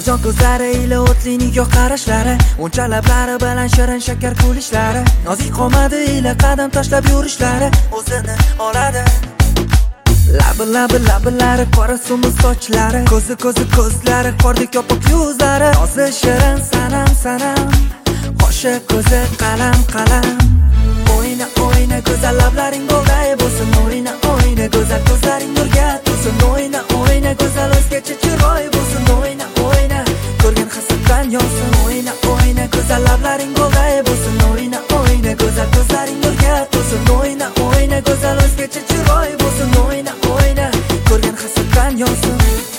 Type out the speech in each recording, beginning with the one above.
onajon ko'zlari ila o'tli nigoh qarashlari, uncha lablari bilan shirin shakar kulishlari, nozik qomadi ila qadam tashlab yurishlari o'zini oladi. Lablari qora sumuz sochlari, ko'zlari qordek yopiq yuzlari, nozi shirin sanam qoshi ko'zi qalam. O'yna go'zal lablaring golday bo'lsin, o'yna go'zal ko'zlaring nurga to'lsin, o'yna go'zal o'zgacha chiroy bo'lsin, o'yna ko'rgan hasaddan yonsin, o'yna go'zal lablaring golday bo'lsin, o'yna go'zal ko'zlaring nurga to'lsin, o'yna go'zal o'zgacha chiroy bo'lsin, o'yna ko'rgan hasaddan yonsin.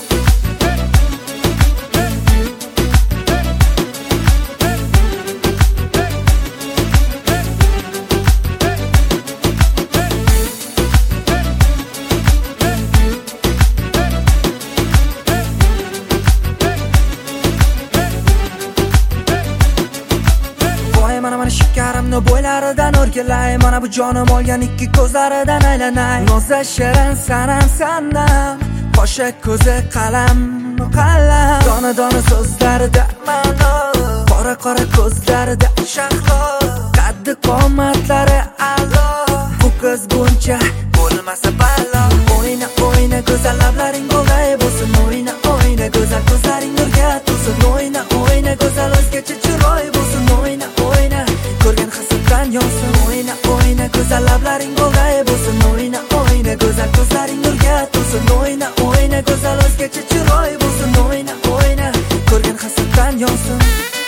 Mana shikarimni bo'ylaridan o'rgilay, mana bu jonim olgan ikki ko'zlaridan aylanay. Noza shirin sanam qoshi ko'zi qalam. Dona so'zlarida ma'no, qora ko'zlarida shahlo, qaddi qomatlari a'lo. Bu qiz buncha bo'lmasa balo. O'yna go'zal lablaring golday bo'lsin, o'yna go'zal ko'zlaring nurga to'lsin, o'yna go'zal o'zgacha chiroy bo'lsin, o'yna ko'rgan hasaddan yonsin, o'yna go'zal lablaring golday bo'lsin, o'yna go'zal ko'zlaring nurga to'lsin, o'yna go'zal o'zgacha chiroy bo'lsin, o'yna ko'rgan hasaddan yonsin.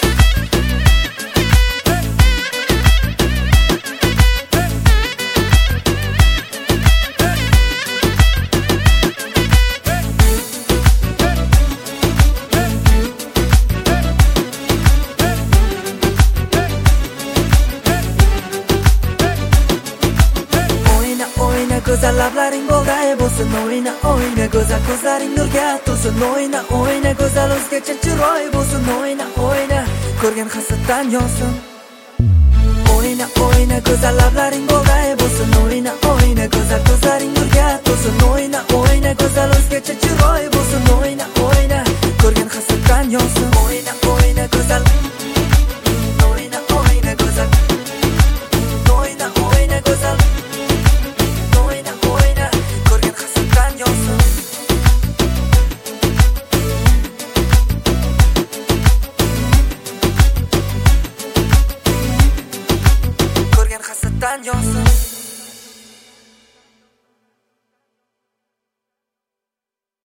Go'zal lablaring golday bo'lsin, o'yna go'zal ko'zlaring nurga to'lsin, o'yna go'zal o'zgacha chiroy bo'lsin, o'yna ko'rgan hasaddan yonsin. O'yna go'zal lablaring golday bo'lsin, o'yna go'zal ko'zlaring nurga to'lsin, o'yna go'zal o'zgacha chiroy bo'lsin, o'yna ko'rgan hasaddan yonsin. O'yna go'zal, o'yna go'zal, o'yna go'zal. Hasaddan yonsin.